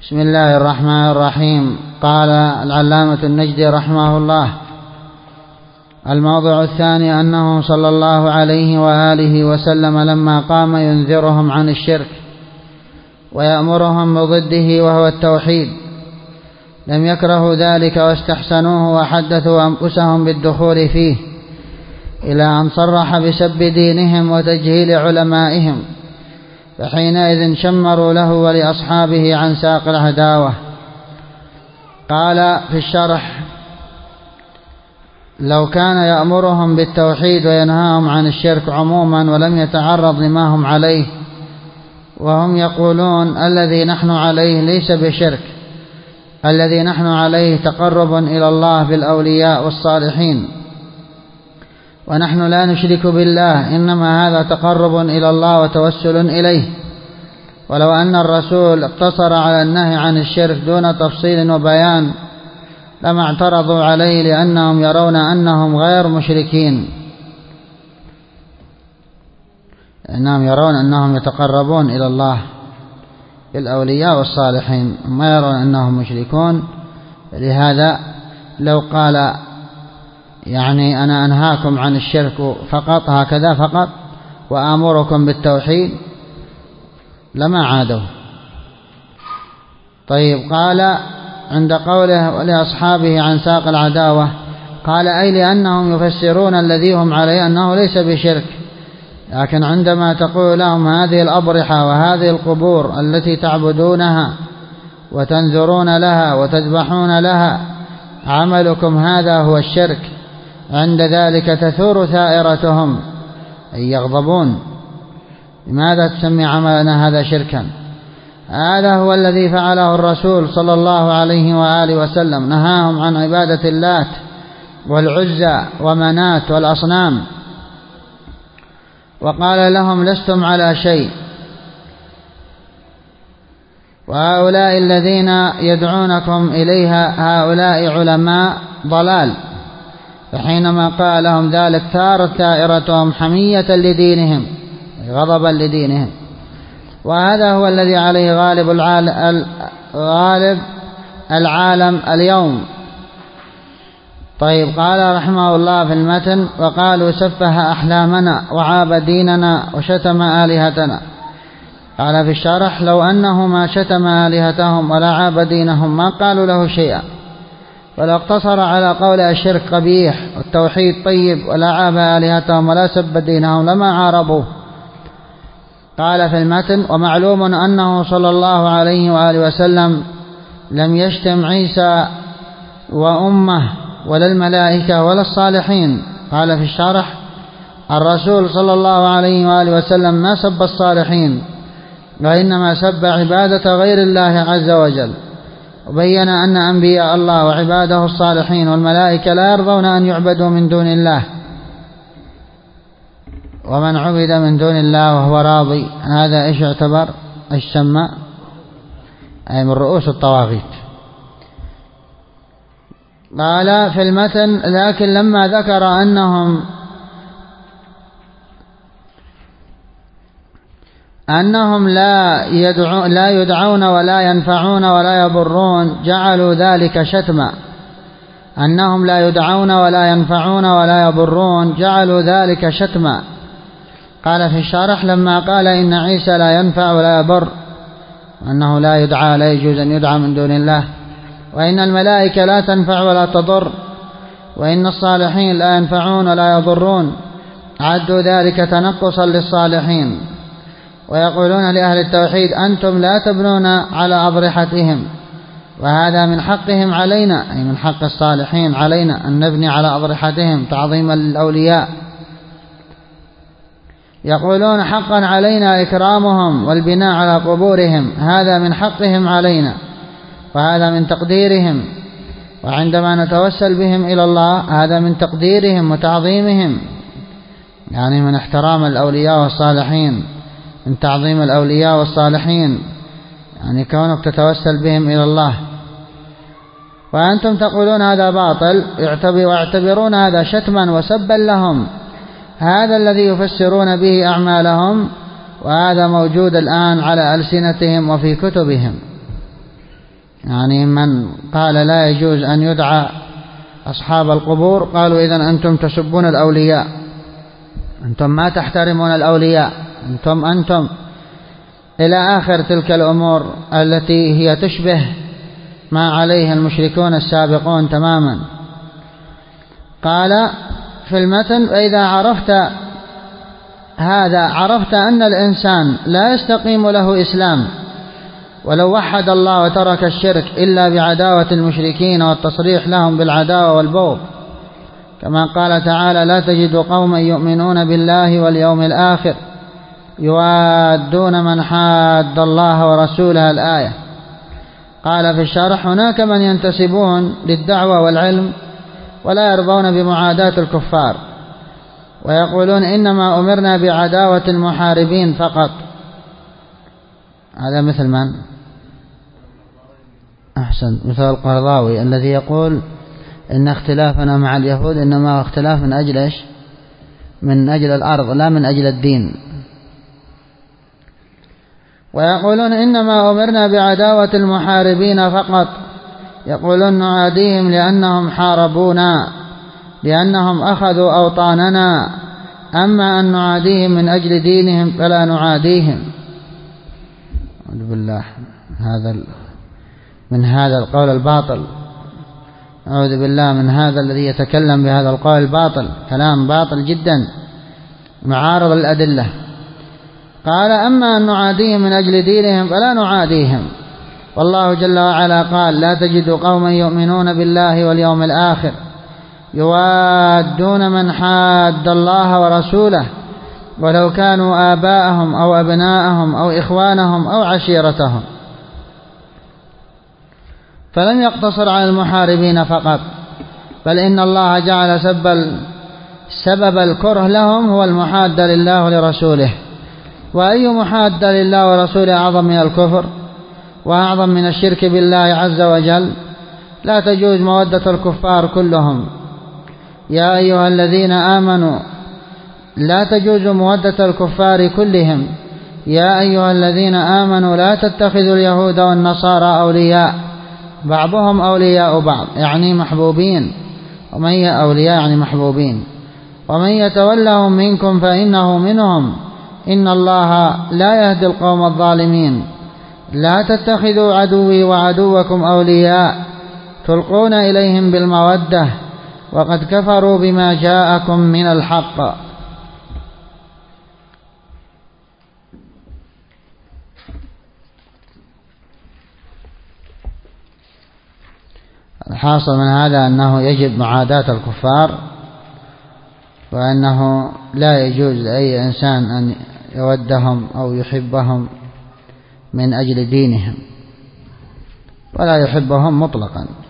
بسم الله الرحمن الرحيم. قال العلامة النجدي رحمه الله: الموضع الثاني أنه صلى الله عليه وآله وسلم لما قام ينذرهم عن الشرك ويأمرهم بضده وهو التوحيد لم يكرهوا ذلك واستحسنوه وحدثوا أنفسهم بالدخول فيه، إلى أن صرح بسب دينهم وتجهيل علمائهم، فحينئذ شمروا له ولأصحابه عن ساق العداوة. قال في الشرح: لو كان يأمرهم بالتوحيد وينهاهم عن الشرك عموما ولم يتعرض لما هم عليه، وهم يقولون الذي نحن عليه ليس بشرك، الذي نحن عليه تقرب إلى الله بالأولياء والصالحين، ونحن لا نشرك بالله، إنما هذا تقرب إلى الله وتوسل إليه. ولو أن الرسول اقتصر على النهي عن الشرك دون تفصيل وبيان لما اعترضوا عليه، لأنهم يرون أنهم غير مشركين، لأنهم يرون أنهم يتقربون إلى الله بالأولياء والصالحين، ما يرون أنهم مشركون. لهذا لو قال يعني أنا أنهاكم عن الشرك فقط هكذا فقط وآمركم بالتوحيد لما عادوا. طيب، قال عند قوله ولأصحابه عن ساق العداوة، قال أي لأنهم يفسرون الذي هم عليه أنه ليس بشرك، لكن عندما تقول لهم هذه الأضرحة وهذه القبور التي تعبدونها وتنذرون لها وتذبحون لها عملكم هذا هو الشرك، عند ذلك تثور ثائرتهم أي يغضبون: لماذا تسمي عملنا هذا شركا؟ هذا هو الذي فعله الرسول صلى الله عليه وآله وسلم، نهاهم عن عبادة اللات والعزى ومنات والأصنام، وقال لهم لستم على شيء، وهؤلاء الذين يدعونكم إليها هؤلاء علماء ضلال. فحينما قال لهم ذلك ثارت ثائرتهم حمية لدينهم، غضبا لدينهم، وهذا هو الذي عليه غالب العالم اليوم. طيب، قال رحمه الله في المتن: وقالوا سفه أحلامنا وعاب ديننا وشتم آلهتنا. قال في الشرح: لو أنه ما شتم آلهتهم ولا عاب دينهم ما قالوا له شيئا، ولو اقتصر على قول الشرك قبيح والتوحيد طيب ولا عاب آلهتهم ولا سب دينهم لما عاربوه. قال في المتن: ومعلوم أنه صلى الله عليه وآله وسلم لم يشتم عيسى وأمه ولا الملائكة ولا الصالحين. قال في الشرح: الرسول صلى الله عليه وآله وسلم ما سب الصالحين، وإنما سب عبادة غير الله عز وجل، وبين أن أنبياء الله وعباده الصالحين والملائكة لا يرضون أن يعبدوا من دون الله، ومن عبد من دون الله وهو راضي هذا إيش يعتبر؟ الشماء، أي من رؤوس الطواغيت. قال في المتن: لكن لما ذكر أنهم لا يدعون ولا ينفعون ولا يضرون جعلوا ذلك شتما. أنهم لا يدعون ولا ينفعون ولا يضرون جعلوا ذلك شتما. قال في الشرح: لما قال إن عيسى لا ينفع ولا يضر، أنه لا يدعى، لا يجوز أن يدعى من دون الله، وإن الملائكة لا تنفع ولا تضر، وإن الصالحين لا ينفعون ولا يضرون، عدوا ذلك تنقصا للصالحين، ويقولون لأهل التوحيد أنتم لا تبنون على أضرحتهم، وهذا من حقهم علينا، أي من حق الصالحين علينا أن نبني على أضرحتهم تعظيما للأولياء. يقولون حقا علينا إكرامهم والبناء على قبورهم، هذا من حقهم علينا وهذا من تقديرهم، وعندما نتوسل بهم إلى الله هذا من تقديرهم وتعظيمهم، يعني من احترام الأولياء والصالحين، من تعظيم الأولياء والصالحين، يعني كونك تتوسل بهم إلى الله. وأنتم تقولون هذا باطل ويعتبرون هذا شتما وسبا لهم، هذا الذي يفسرون به أعمالهم، وهذا موجود الآن على ألسنتهم وفي كتبهم. يعني من قال لا يجوز أن يدعى أصحاب القبور قالوا إذن أنتم تسبون الأولياء، أنتم ما تحترمون الأولياء، أنتم إلى آخر تلك الأمور التي هي تشبه ما عليه المشركون السابقون تماما. قال في المتن: وإذا عرفت هذا عرفت أن الإنسان لا يستقيم له إسلام ولو وحد الله وترك الشرك إلا بعداوة المشركين والتصريح لهم بالعداوة والبغض، كما قال تعالى: لا تجد قوما يؤمنون بالله واليوم الآخر يوادون من حاد الله ورسوله. الآية. قال في الشرح: هناك من ينتسبون للدعوة والعلم ولا يرضون بمعاداة الكفار ويقولون إنما أمرنا بعداوة المحاربين فقط. هذا مثل من؟ أحسن، مثل القرضاوي الذي يقول إن اختلافنا مع اليهود إنما هو اختلاف من أجل إيش؟ من أجل الأرض لا من أجل الدين. ويقولون إنما أمرنا بعداوة المحاربين فقط، يقولون نعاديهم لأنهم حاربونا، لأنهم أخذوا أوطاننا، أما أن نعاديهم من أجل دينهم فلا نعاديهم. أعوذ بالله من هذا القول الباطل، أعوذ بالله من هذا الذي يتكلم بهذا القول الباطل، كلام باطل جدا معارض للأدلة. قال: أما أن نعاديهم من أجل دينهم فلا نعاديهم، والله جل وعلا قال: لا تجد قوما يؤمنون بالله واليوم الآخر يوادون من حاد الله ورسوله ولو كانوا آباءهم أو أبناءهم أو إخوانهم أو عشيرتهم. فلم يقتصر على المحاربين فقط، بل إن الله جعل سبب الكره لهم هو المحادة لله ولرسوله. وأي محادة لله ورسوله أعظم من الكفر وأعظم من الشرك بالله عز وجل؟ لا تجوز مودة الكفار كلهم. يا أيها الذين آمنوا لا تجوز مودة الكفار كلهم. يا أيها الذين آمنوا لا تتخذوا اليهود والنصارى أولياء بعضهم أولياء بعض يعني محبوبين، ومن أولياء يعني محبوبين، ومن يتولهم منكم فإنه منهم، إن الله لا يهدي القوم الظالمين. لا تتخذوا عدوي وعدوكم أولياء تلقون إليهم بالمودة وقد كفروا بما جاءكم من الحق. الحاصل من هذا أنه يجب معاداة الكفار، وأنه لا يجوز لأي إنسان أن يودهم أو يحبهم من أجل دينهم، ولا يحبهم مطلقا.